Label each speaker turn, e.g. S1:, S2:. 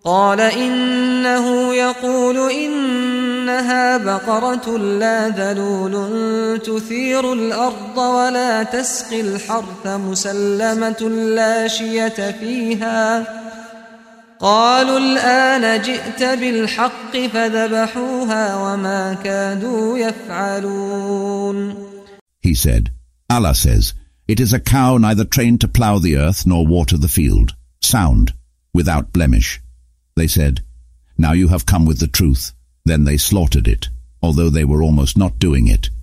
S1: قال إنه يقول إنها بقرة لا ذلول تثير الأرض ولا تسقي الحرث مسلمة لا شية فيها. قالوا الآن جئت بالحق فذبحوها وما كادوا يفعلون.
S2: He said, Allah says, "It is a cow neither trained to plough the earth nor water the field, sound, without blemish." They said, "Now you have come with the truth." Then they slaughtered it, although they were almost not doing it.